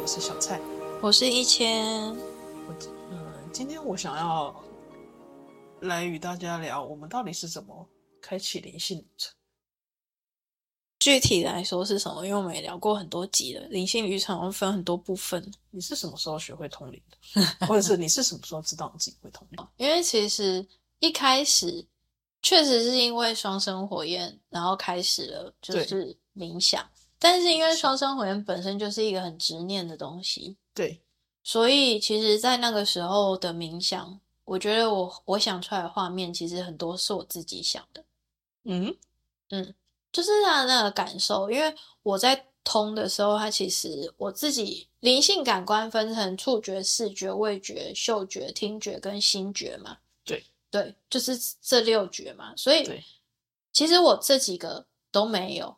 我是小蔡， 我是1000。 今天我想要来与大家聊，我们到底是怎么开启灵性旅程。 具体来说是什么？因为我们也聊过很多集了，灵性旅程分很多部分。 你是什么时候学会通灵的？或者是你是什么时候知道你自己会通灵？ 因为其实一开始确实是因为双生火焰，然后开始了就是冥想。但是因为双生火焰本身就是一个很执念的东西， 对， 所以其实在那个时候的冥想，我觉得我想出来的画面其实很多是我自己想的。 嗯， 就是他的那个感受，因为我在通的时候，它其实我自己灵性感官分成触觉、视觉、味觉、嗅觉、听觉跟心觉嘛。对，就是这6觉嘛。所以对， 其实我这几个都没有，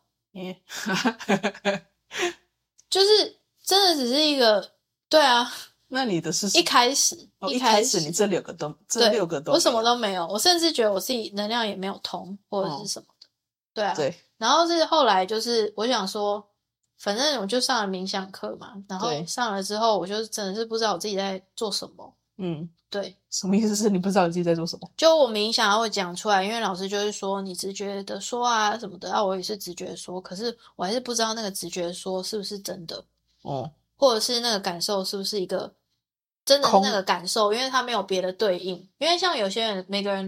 就是真的只是一个，对啊。 那你的是一开始你这6个都我什么都没有，我甚至觉得我自己能量也没有通或者是什么的。对啊， 对， 然后是后来就是我想说，反正我就上了冥想课嘛，然后上了之后，我就真的是不知道我自己在做什么。对， 什么意思？是你不知道你自己在做什么？ 就我冥想会讲出来，因为老师就是说你直觉的说啊什么的，我也是直觉说，可是我还是不知道那个直觉说是不是真的，或者是那个感受是不是一个真的是那个感受，因为它没有别的对应。因为像有些人每个人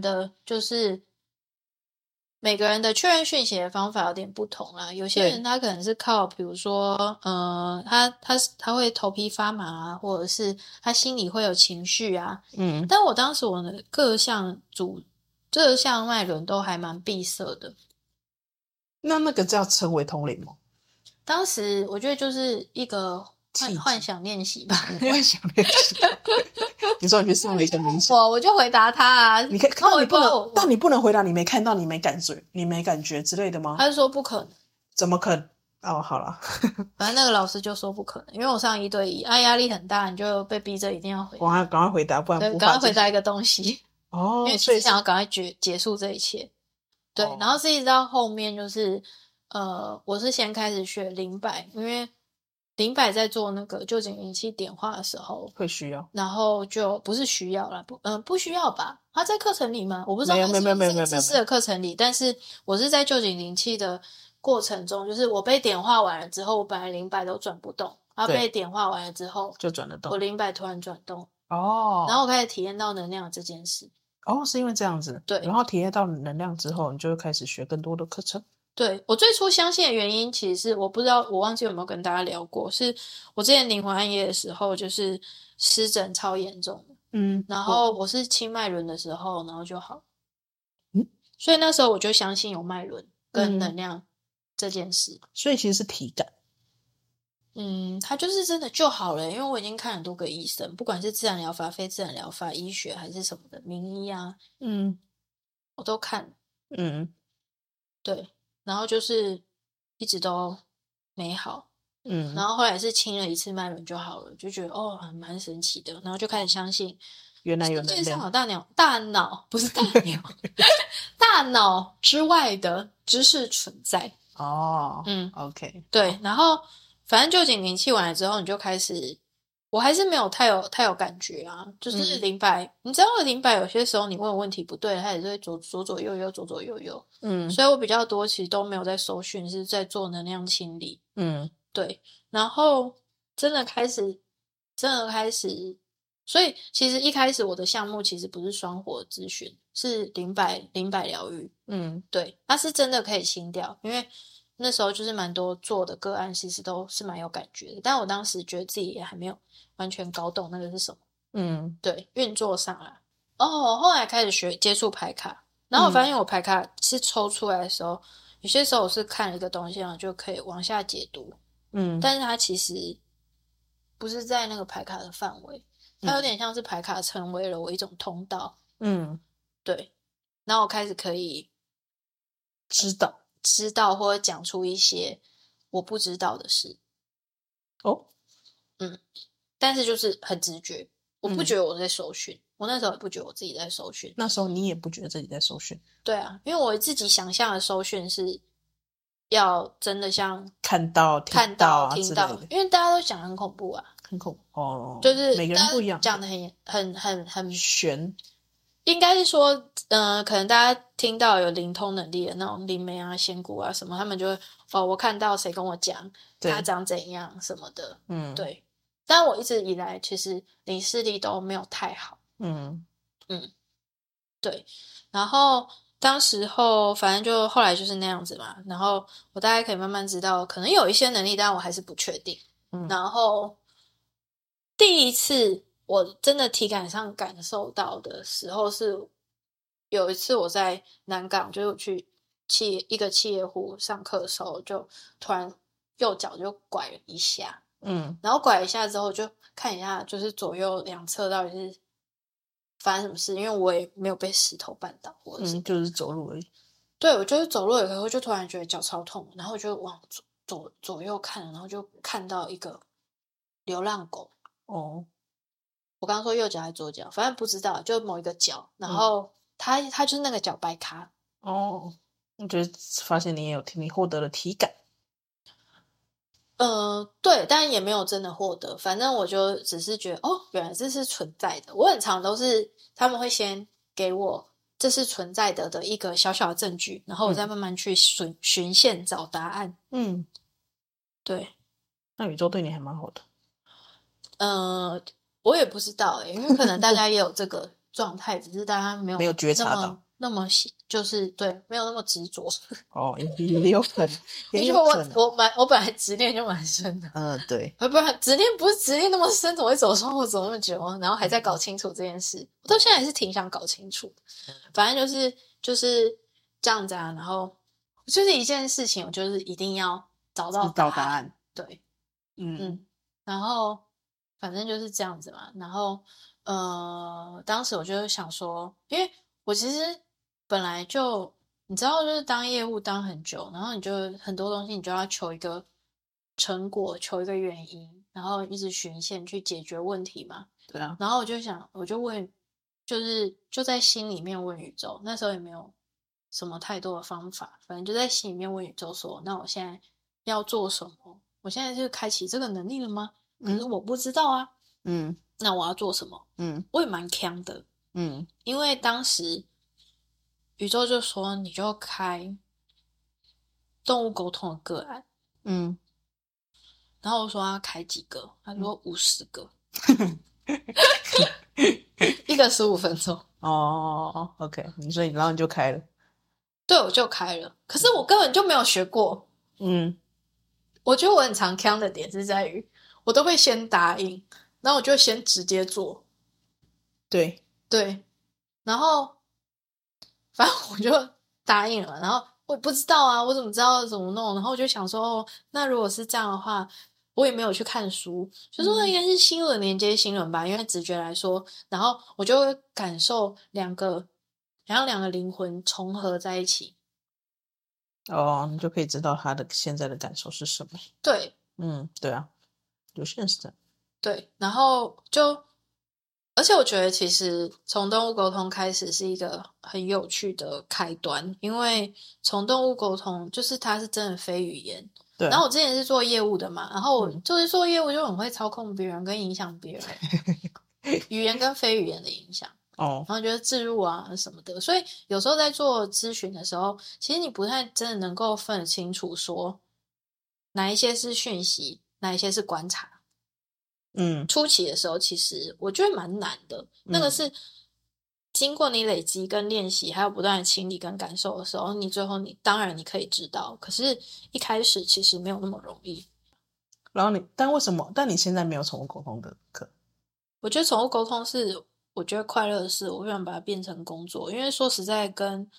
确认讯息的方法有点不同啦，有些人他可能是靠比如说他会头皮发麻啊，或者是他心里会有情绪啊。但我当时我的各项脉轮都还蛮闭塞的。 那个叫称为通灵吗？ 当时我觉得就是一个幻想练习吧。 幻想练习。你说你去上了一个冥想， 我就回答他啊。 你可以，但你不能回答你没看到、你没感觉之类的吗？ 他就说不可能。 怎么可能？哦，好了。 反正那个老师就说不可能，因为我上1对1，压力很大，你就被逼着一定要回答。 赶快回答，不然对，赶快回答一个东西。因为所以想要赶快结束这一切。对，然后是一直到后面就是我是先开始学灵摆，因为灵摆在做那个臼井灵气点化的时候会需要， 然后就不是需要啦，不需要吧？他在课程里吗？我不知道。 没有知识的课程里，但是我是在臼井灵气的过程中，就是我被点化完了之后，我本来灵摆都转不动，然后被点化完了之后就转得动， 我灵摆突然转动。然后我开始体验到能量这件事。 是因为这样子。 对， 然后体验到能量之后，你就会开始学更多的课程。 对，我最初相信的原因，其实是我不知道，我忘记有没有跟大家聊过，是我之前灵魂暗夜的时候，就是湿疹超严重的。然后我是清脉轮的时候，然后就好。所以那时候我就相信有脉轮跟能量这件事。 所以其实是体感。 它就是真的就好了，因为我已经看很多个医生，不管是自然疗法、非自然疗法、医学还是什么的名医啊，我都看。对，然后就是一直都没好。然后后来是清了1次脉轮就好了，就觉得还蛮神奇的，然后就开始相信原来有能量。 世界上有大脑不是大鸟大脑之外的知识存在。 OK。 对，然后反正臼井灵气完了之后，你就开始，我还是没有太有感觉啊，就是灵摆，你知道灵摆有些时候你问问题不对，它也是会左左右右左左右右。所以我比较多其实都没有在收讯，是在做能量清理。对，然后真的开始，所以其实一开始我的项目其实不是双火咨询，是灵摆疗愈。对，它是真的可以清掉，因为那时候就是蛮多做的个案，其实都是蛮有感觉的，但我当时觉得自己也还没有完全搞懂那个是什么。对，运作上啦。后来开始接触牌卡，然后我发现我牌卡是抽出来的时候，有些时候我是看了一个东西，然后就可以往下解读。但是它其实不是在那个牌卡的范围，它有点像是牌卡成为了我一种通道。对，然后我开始可以知道或者讲出一些我不知道的事。但是就是很直觉，我不觉得我在搜寻，我那时候也不觉得我自己在搜寻。 那时候你也不觉得自己在搜寻？ 对啊，因为我自己想象的搜寻是要真的像看到、 听到听到， 之类的， 因为大家都讲很恐怖啊， 很恐怖哦。 就是每个人不一样， 讲的很悬。 应该是说，可能大家听到有灵通能力的那种灵媒啊、仙姑啊什么，他们就会我看到谁跟我讲他长怎样什么的，对。但我一直以来其实灵视力都没有太好，对。然后当时候反正就后来就是那样子嘛，然后我大概可以慢慢知道，可能有一些能力，但我还是不确定。然后第一次我真的体感上感受到的时候是有一次我在南港，就是去一个企业户上课的时候，就突然右脚就拐了一下，然后拐一下之后就看一下，就是左右两侧到底是发生什么事，因为我也没有被石头绊倒，或者是就是走路而已。 对，我就是走路以后就突然觉得脚超痛，然后我就往左右看，然后就看到一个流浪狗。我刚刚说右脚还是左脚，反正不知道，就某一个脚，然后他就是那个脚掰咖。 我觉得发现你也有你获得了体感。 对，但也没有真的获得，反正我就只是觉得原来这是存在的。我很常都是他们会先给我这是存在的一个小小的证据，然后我再慢慢去循线找答案。对。 那宇宙对你还蛮好的。 我也不知道因为可能大家也有这个状态，只是大家没有觉察到那么就是对，没有那么执着。 也有可能， 因为我本来执念就蛮深的。对，不然执念不是执念那么深，怎么会走生活走那么久然后还在搞清楚这件事，我到现在还是挺想搞清楚的。反正就是这样子啊，然后就是一件事情，我就是一定要找到答案。对，然后反正就是这样子嘛。然后当时我就想说，因为我其实本来就你知道，就是当业务当很久，然后你就很多东西你就要求一个成果，求一个原因，然后一直循线去解决问题嘛。 对啊。 然后我就问，就在心里面问宇宙，那时候也没有什么太多的方法，反正就在心里面问宇宙说，那我现在要做什么？我现在是开启这个能力了吗？可是我不知道啊。那我要做什么？我也蛮强的。因为当时宇宙就说你就开动物沟通的个案。然后我说要开几个？他说50个。一个15分钟。 OK， 所以然后你就开了。 对，我就开了。可是我根本就没有学过。我觉得我很常呛的点是在于，我都会先答应，然后我就先直接做。 对， 然后反正我就答应了，然后我也不知道啊，我怎么知道怎么弄？然后我就想说，那如果是这样的话，我也没有去看书，就说那应该是心轮连接心轮吧，因为直觉来说，然后我就会感受两个灵魂重合在一起。 你就可以知道他的现在的感受是什么。 对， 对啊，有些人是这样。 对，然后而且我觉得其实从动物沟通开始是一个很有趣的开端，因为从动物沟通就是它是真的非语言。 对。 然后我之前是做业务的嘛，然后我就是做业务就很会操控别人跟影响别人，语言跟非语言的影响。然后觉得置入啊什么的，所以有时候在做咨询的时候，其实你不太真的能够分得清楚说哪一些是讯息，哪一些是观察。初期的时候其实我觉得蛮难的。那个是经过你累积跟练习还有不断的清理跟感受的时候，你最后当然你可以知道，可是一开始其实没有那么容易。 然后但你现在没有宠物沟通的课？ 我觉得宠物沟通是我觉得快乐的事，我不想把它变成工作，因为说实在跟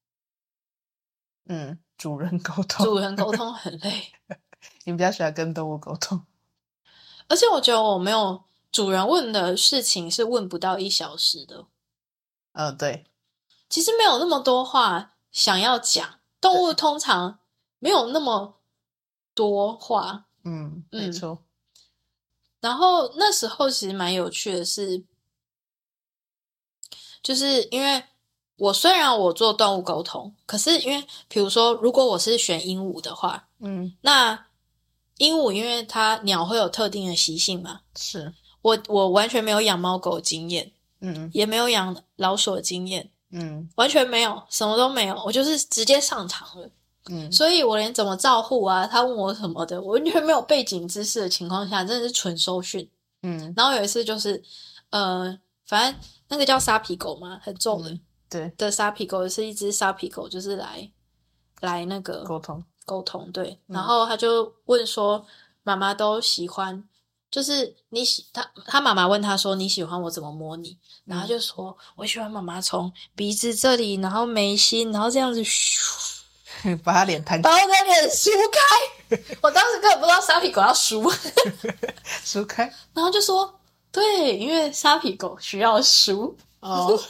主人沟通很累。 你比较喜欢跟动物沟通？ 而且我觉得我没有主人问的事情是问不到1小时的。 对， 其实没有那么多话想要讲，动物通常没有那么多话。 没错。 然后那时候其实蛮有趣的是，就是因为我虽然我做动物沟通，可是因为比如说如果我是选鹦鹉的话，那鹦鹉因为它鸟会有特定的习性嘛， 是我完全没有养猫狗经验，也没有养老鼠的经验，完全没有，什么都没有，我就是直接上场了，所以我连怎么照护啊，他问我什么的，我完全没有背景知识的情况下，真的是纯收讯，然后有一次就是反正那个叫沙皮狗嘛，很重的， 对的沙皮狗，是一只沙皮狗，就是来那个沟通， 对，然后他就问说，妈妈都喜欢，就是他妈妈问他说你喜欢我怎么摸你，然后他就说我喜欢妈妈从鼻子这里，然后眉心，然后这样子咻， 把他脸弹， 把我的脸梳开，我当时根本不知道沙皮狗要梳， 梳开， 然后就说对，因为沙皮狗需要梳哦。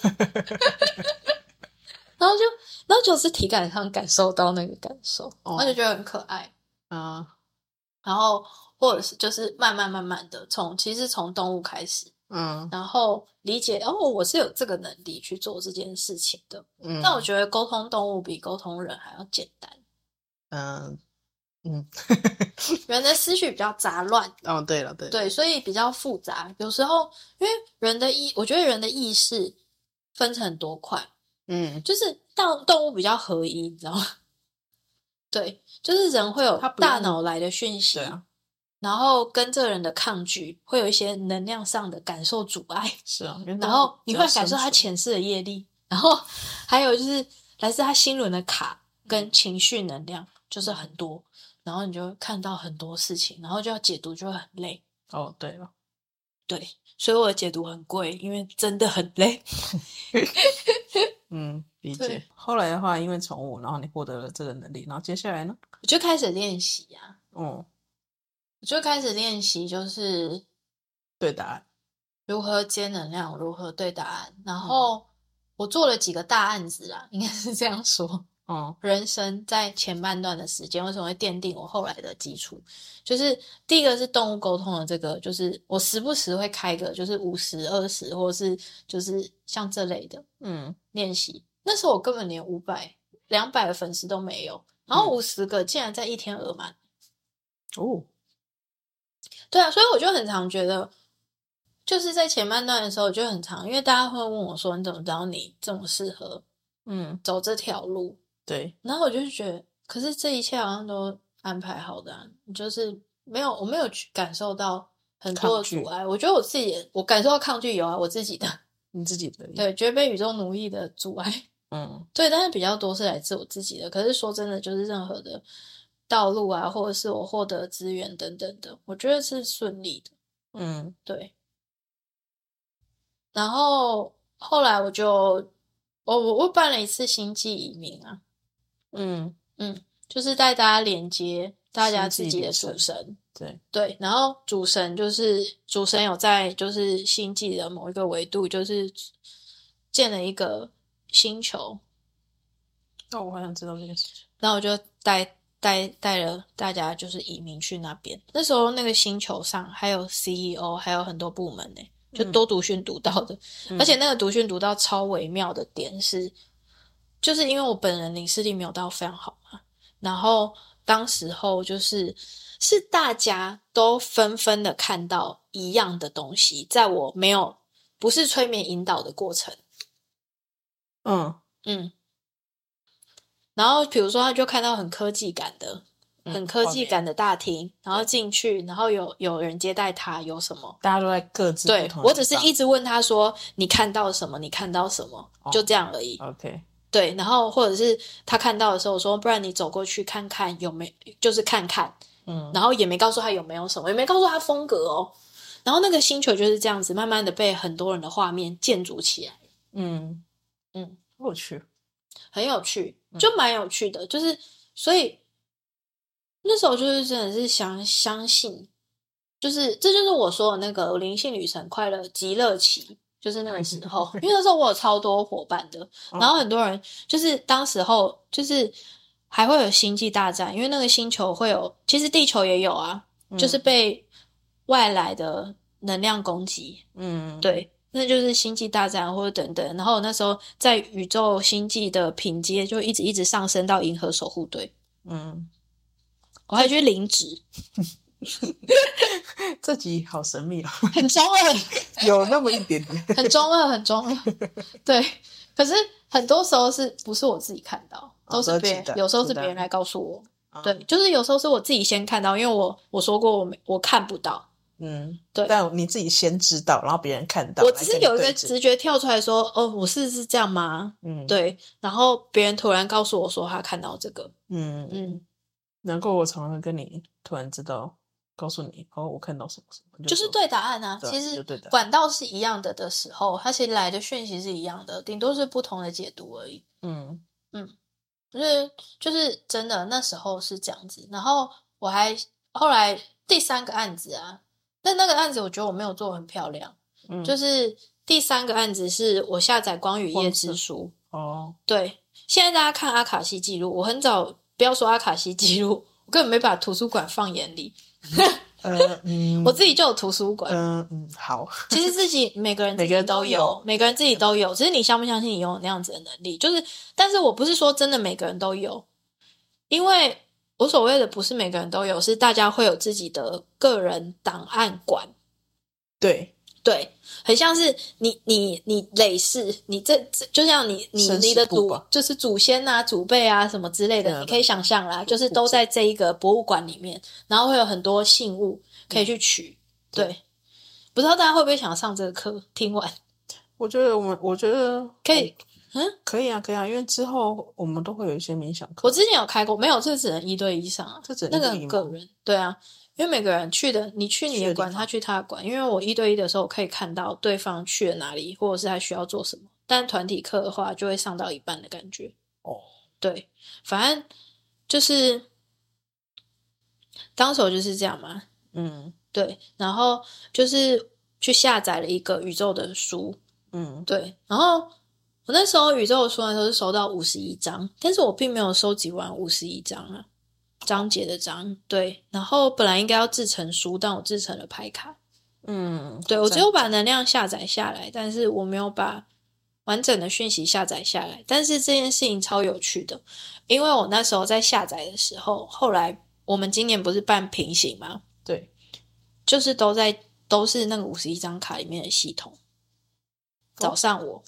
然后就是体感上感受到那个感受，我就觉得很可爱啊。然后或者是就是慢慢的其实从动物开始，然后理解我是有这个能力去做这件事情的。但我觉得沟通动物比沟通人还要简单。人的思绪比较杂乱。 对了， 对，所以比较复杂。有时候因为我觉得人的意识分成很多块。就是动物比较合一，你知道吗？对，就是人会有大脑来的讯息，然后跟这个人的抗拒，会有一些能量上的感受阻碍。 是啊， 然后你会感受他前世的业力，然后还有就是来自他心轮的卡跟情绪能量，就是很多，然后你就会看到很多事情，然后就要解读，就会很累。 对了， 对，所以我的解读很贵，因为真的很累。 理解。后来的话，因为宠物，然后你获得了这个能力，然后接下来呢？ 我就开始练习啊。 我就开始练习，就是对答案， 如何接能量，如何对答案。然后我做了几个大案子啦，应该是这样说。人生在前半段的时间，为什么会奠定我后来的基础？就是第一个是动物沟通的这个，就是我时不时会开个就是50、20，或者是就是像这类的练习。那时候我根本连500、200的粉丝都没有，然后50个竟然在一天额满。对啊，所以我就很常觉得，就是在前半段的时候，我就很常，因为大家会问我说：“你怎么知道你这么适合走这条路？” 对， 然后我就觉得，可是这一切好像都安排好的啊，就是我没有去感受到很多的阻碍。我觉得我感受到抗拒有啊，我自己的， 你自己的， 对，觉得被宇宙奴役的阻碍，对，但是比较多是来自我自己的。可是说真的，就是任何的道路啊，或者是我获得资源等等的，我觉得是顺利的。对。然后后来我办了一次星际移民啊，就是带大家连接大家自己的主神，对，然后主神有在就是星际的某一个维度，就是建了一个星球。 我好想知道这个事情。 然后我就带了大家就是移民去那边。那时候那个星球上还有 CEO， 还有很多部门呢，就多读讯读到的。而且那个读讯读到超微妙的点是，就是因为我本人灵视力没有到非常好嘛，然后当时候是大家都纷纷的看到一样的东西，在我不是催眠引导的过程。然后比如说他就看到很科技感的大厅，然后进去，然后有人接待他，有什么大家都在各自对，我只是一直问他说你看到什么，你看到什么，就这样而已。 OK， 对，然后或者是他看到的时候我说不然你走过去看看有没有，就是看看，然后也没告诉他有没有什么，也没告诉他风格哦。然后那个星球就是这样子慢慢的被很多人的画面建筑起来。 有趣， 很有趣，就蛮有趣的，就是所以那时候就是真的是相信，就是这就是我说的那个灵性旅程快乐极乐期，就是那个时候，因为那时候我有超多伙伴的，然后很多人就是当时候就是还会有星际大战，因为那个星球会有，其实地球也有啊，就是被外来的能量攻击，对， 那就是星际大战或者等等。然后我那时候在宇宙星际的品阶就一直上升到银河守护队。我还去领职。 这集好神秘哦， 很中二。 有那么一点点， 很中二，很中二。对，可是很多时候是不是我自己看到，都是别人，有时候是别人来告诉我。对，就是有时候是我自己先看到，因为我说过我看不到。对。 但你自己先知道，然后别人看到， 我只是有一个直觉跳出来说，我是这样吗？对。然后别人突然告诉我说他看到这个。 难怪我常常跟你突然知道。告诉你我看到什么什么， 就是对答案啊。其实管道是一样的时候，它其实来的讯息是一样的，顶多是不同的解读而已。就是真的那时候是这样子。然后我还后来第3个案子啊，但那个案子我觉得我没有做很漂亮。就是第3个案子是我下载光与夜之书。对，现在大家看阿卡西记录，我很早不要说阿卡西记录，我根本没把图书馆放眼里。我自己就有图书馆。 好。 其实自己每个人自己都有，每个人自己都有，只是你相不相信你拥有那样子的能力。就是，但是我不是说真的每个人都有，因为我所谓的不是每个人都有，是大家会有自己的个人档案馆。 对， 很像是你累世，你这就像你的就是祖先啊、祖辈啊什么之类的，你可以想象啦，就是都在这一个博物馆里面，然后会有很多信物可以去取。对，不知道大家会不会想上这个课？听完， 我觉得可以。 可以啊，因为之后我们都会有一些冥想课。 我之前有开过，没有，这只能1对1上啊，那个很个人。对啊。因为每个人去的，你去你的馆，他去他的馆。因为我1对1的时候，我可以看到对方去了哪里，或者是他需要做什么。但团体课的话，就会上到一半的感觉。对，反正就是当时我就是这样嘛。对，然后就是去下载了一个宇宙的书。对，然后我那时候宇宙的书的时候是收到51章，但是我并没有收集完51章啊。章节的章。对，然后本来应该要制成书，但我制成了牌卡。对，我只有把能量下载下来，但是我没有把完整的讯息下载下来。但是这件事情超有趣的，因为我那时候在下载的时候，后来我们今年不是办平行吗？ 对， 就是都是那个51张卡里面的系统找上我。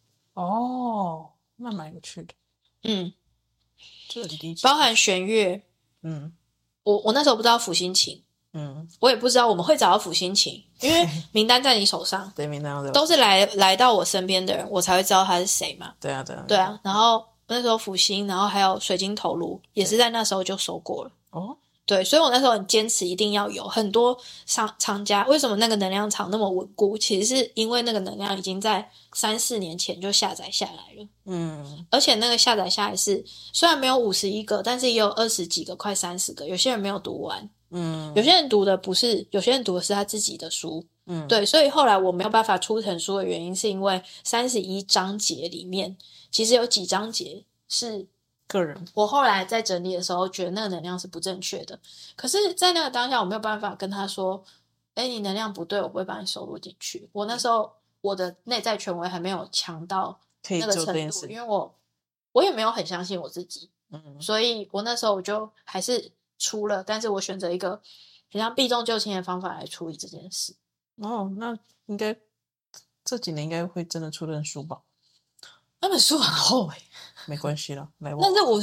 那蛮有趣的。这很低级， 包含弦乐。我那时候不知道辅心琴。我也不知道我们会找到辅心琴，因为名单在你手上。 对，名单都是来到我身边的人，我才会知道他是谁嘛。 对啊。 然后那时候辅心，然后还有水晶头颅，也是在那时候就收过了。对，所以我那时候很坚持一定要有。很多厂家为什么那个能量场那么稳固，其实是因为那个能量已经在3-4年前就下载下来了。而且那个下载下来是虽然没有51个，但是也有20几个，快30个。有些人没有读完。有些人读的不是，有些人读的是他自己的书。对，所以后来我没有办法出成书的原因，是因为31章节里面，其实有几章节是个人。 我后来在整理的时候，觉得那个能量是不正确的。可是，在那个当下，我没有办法跟他说：“你能量不对，我不会把你收录进去。”我那时候我的内在权威还没有强到那个程度，因为我也没有很相信我自己。所以我那时候我就还是出了，但是我选择一个很像避重就轻的方法来处理这件事。 那应该这几年应该会真的出本书吧？ 那本书很厚没关系啦，来那是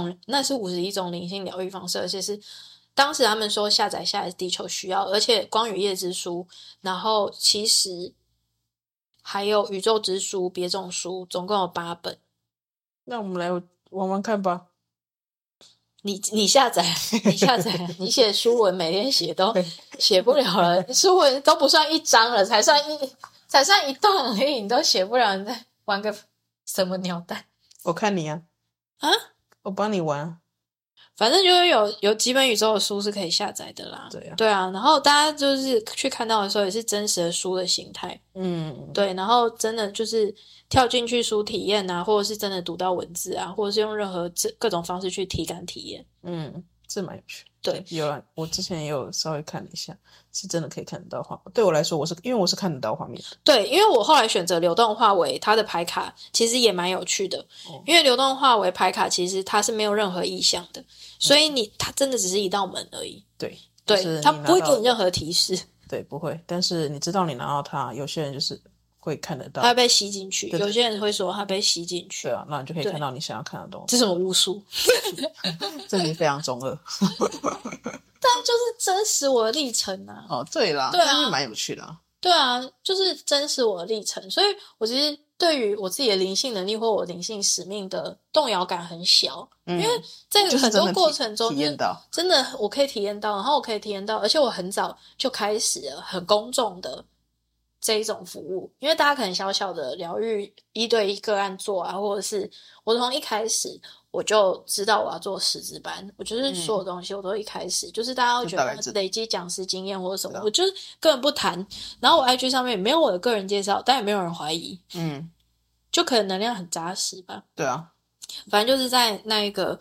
51种灵性疗愈方式，而且是当时他们说下载下来是地球需要，而且光与夜之书，然后其实还有宇宙之书、别种书，总共有8本。 那我们来玩玩看吧。 你下载，你写书文，每天写都写不了了，书文都不算1章了，才算一段而已，你都写不了，你在玩个什么鸟蛋？ 我看你啊，我帮你玩。 反正就是有几本宇宙的书是可以下载的啦。对啊，然后大家就是去看到的时候也是真实的书的形态。对，然后真的就是跳进去书体验啊，或者是真的读到文字啊，或者是用任何各种方式去体感体验。 这蛮有趣。 对， 有啊，我之前也有稍微看了一下，是真的可以看得到画。对我来说，因为我是看得到画面的。 对，因为我后来选择流动画为它的牌卡，其实也蛮有趣的。因为流动画为牌卡，其实它是没有任何意象的，所以它真的只是一道门而已。 对， 对，它不会给你任何提示。 对，不会。但是你知道你拿到它，有些人就是会看得到， 它会被吸进去。 对有些人会说它被吸进去。 对啊，那你就可以看到你想要看的东西。 这是什么巫术？ 这里非常中二。 但就是真实我的历程啊。 哦，对啦， 对啊， 蛮有趣的啊。 对啊，就是真实我的历程，所以我其实对于我自己的灵性能力或我灵性使命的动摇感很小，因为在很多过程中， 体验到真的我可以体验到，然后我可以体验到，而且我很早就开始了很公众的这一种服务，因为大家可能小小的疗愈1对1个案做啊，或者是我从一开始我就知道我要做师资班，我就是所有东西我都一开始就是大家会觉得累积讲师经验或者什么，我就是根本不谈，然后我 IG 上面也没有我的个人介绍，但也没有人怀疑，就可能能量很扎实吧。 对啊， 反正就是在那一个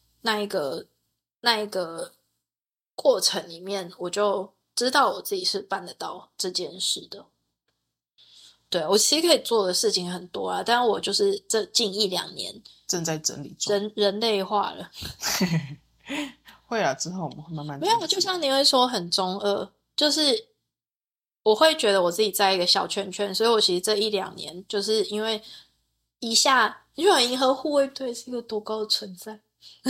过程里面，我就知道我自己是办得到这件事的。对，我其实可以做的事情很多啊，但我就是这近1-2年正在整理中， 人类化了。 会啊，之后我们会慢慢。 没有，就像你会说很中二，就是我会觉得我自己在一个小圈圈，所以我其实这1-2年就是因为一下，你就银河护卫队是一个多高的存在，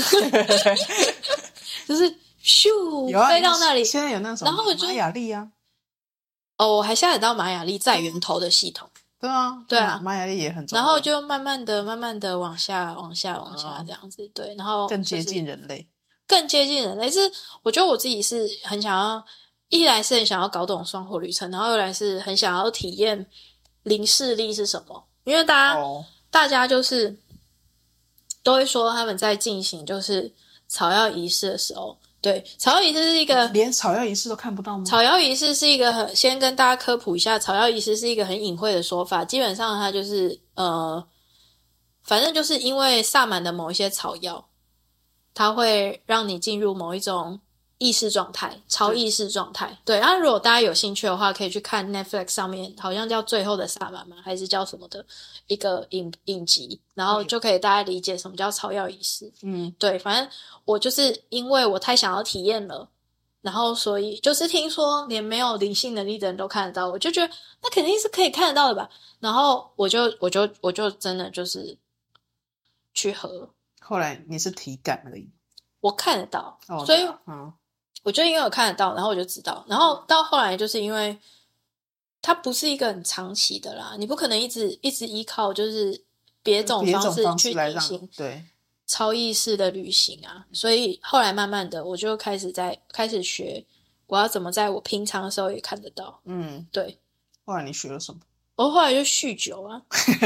就是咻飞到那里， 现在有那种玛雅历啊。 我还下载到玛雅历在源头的系统。 对啊， 对啊， 玛雅历也很重要。 然后就慢慢的往下这样子，对，然后更接近人类， 是我觉得我自己是很想要，一来是很想要搞懂双火旅程，然后二来是很想要体验灵视力是什么，因为大家就是都会说他们在进行就是草药仪式的时候。对，草药仪式是一个连草药仪式都看不到吗？ 草药仪式是一个先跟大家科普一下，草药仪式是一个很隐晦的说法，基本上它就是反正就是因为萨满的某一些草药，它会让你进入某一种意识状态，超意识状态。对，然后如果大家有兴趣的话，可以去看 Netflix 上面好像叫《最后的萨满》吗？还是叫什么的一个影集，然后就可以大家理解什么叫草药仪式。对，反正我就是因为我太想要体验了，然后所以就是听说连没有灵性能力的人都看得到，我就觉得那肯定是可以看得到的吧。然后我就真的就是去喝。 后来你是体感而已， 我看得到，所以我就因为我看得到，然后我就知道，然后到后来就是因为它不是一个很长期的啦，你不可能一直依靠就是别种方式去进行对超意识的旅行啊，所以后来慢慢的我就开始学我要怎么在我平常的时候也看得到。对。 后来你学了什么？ 我后来就酗酒啊，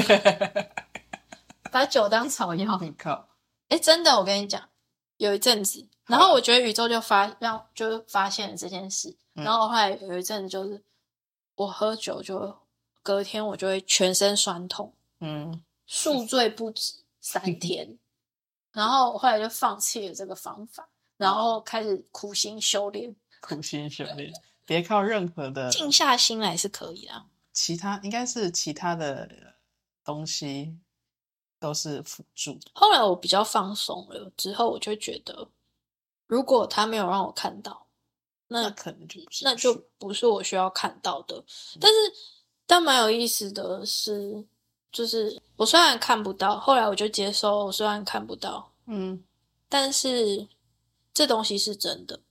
把酒当草药。 你靠！ 真的，我跟你讲，有一阵子，然后我觉得宇宙就发现了这件事，然后后来有一阵子就是我喝酒就隔天我就会全身酸痛，宿醉不止3天，然后后来就放弃了这个方法，然后开始苦心修炼， 别靠任何的， 静下心来是可以啦。 应该是其他的东西都是辅助。 后来我比较放松了之后，我就觉得如果他没有让我看到，那可能就不是我需要看到的。但蛮有意思的是，就是我虽然看不到，后来我就接受我虽然看不到，但是这东西是真的。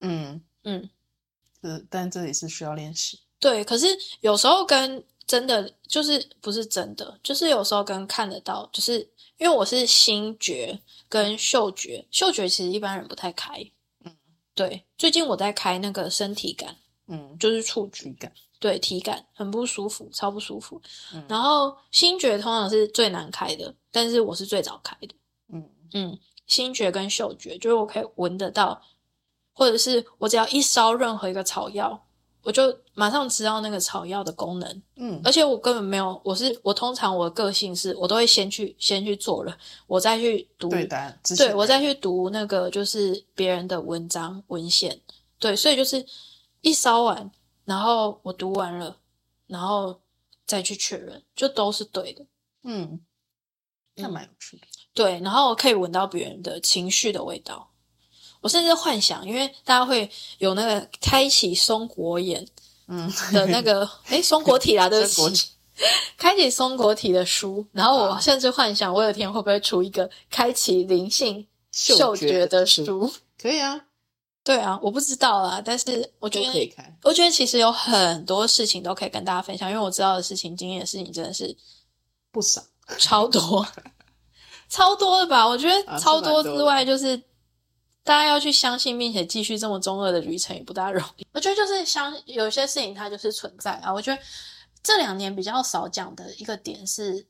但这里是需要练习。 对，可是有时候跟真的就是不是真的，就是有时候跟看得到，就是因为我是心觉跟嗅觉其实一般人不太开。对，最近我在开那个身体感，就是触觉感，对，体感很不舒服，超不舒服。然后心觉通常是最难开的，但是我是最早开的。心觉跟嗅觉就是我可以闻得到，或者是我只要一烧任何一个草药， 我就马上知道那个草药的功能。而且我根本没有，我通常我的个性是我都会先去做了，我再去读，对，我再去读那个就是别人的文章文献。对，所以就是一烧完，然后我读完了，然后再去确认，就都是对的。 那蛮有趣的。 对，然后可以闻到别人的情绪的味道。我甚至幻想，因为大家会有那个开启松果眼的那个松果体啦，对不起，开启松果体的书。然后我甚至幻想，我有一天会不会出一个开启灵性嗅觉的书？ 可以啊。 对啊，我不知道啦，但是我觉得其实有很多事情都可以跟大家分享，因为我知道的事情、经验的事情真的是不少， 超多，超多的吧？我觉得超多之外，就是大家要去相信，并且继续这么中二的旅程也不大容易。我觉得就是有些事情它就是存在啊。我觉得这2年比较少讲的一个点是，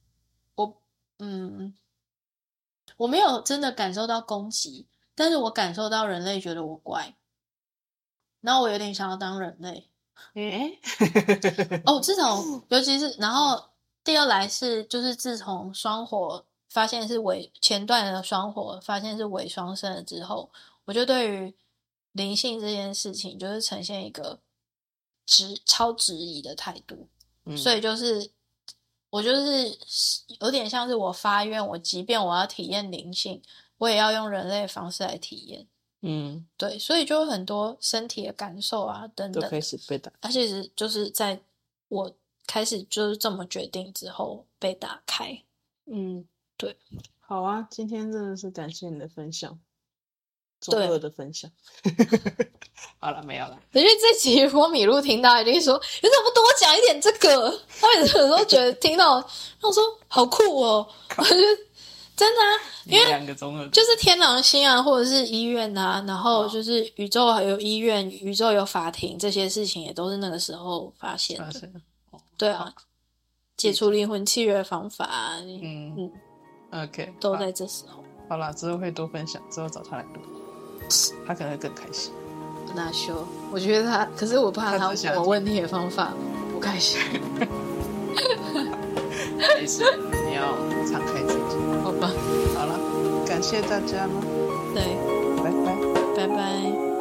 我没有真的感受到攻击。但是我感受到人类觉得我乖，然后我有点想要当人类。自从尤其是然后第二来是就是自从双火发现是前段的双火发现是伪双生了之后，我就对于灵性这件事情就是呈现一个超质疑的态度。所以就是我就是有点像是我发愿，我即便我要体验灵性，我也要用人类的方式来体验。对，所以就有很多身体的感受啊等等都开始被打开， 而且就是在我开始就是这么决定之后被打开。对， 好啊，今天真的是感谢你的分享，中二的分享。好了，没有了。 因为这集如果米露听到一定说，你怎么不多讲一点这个？他们有时候觉得听到他说好酷哦，我觉得真的啊，因为 2个中二就是天狼星啊，或者是医院啊，然后就是宇宙还有医院，宇宙有法庭，这些事情也都是那个时候发现的。对啊，解除灵魂契约的方法 OK 都在这时候。 好啦，之后会多分享，之后找他来录，他可能会更开心。 那修，我觉得可是我怕他问我问题的方法不开心。 没事，你要敞开自己。 好吧， 好了，感谢大家咯。 对， 拜拜， 拜拜。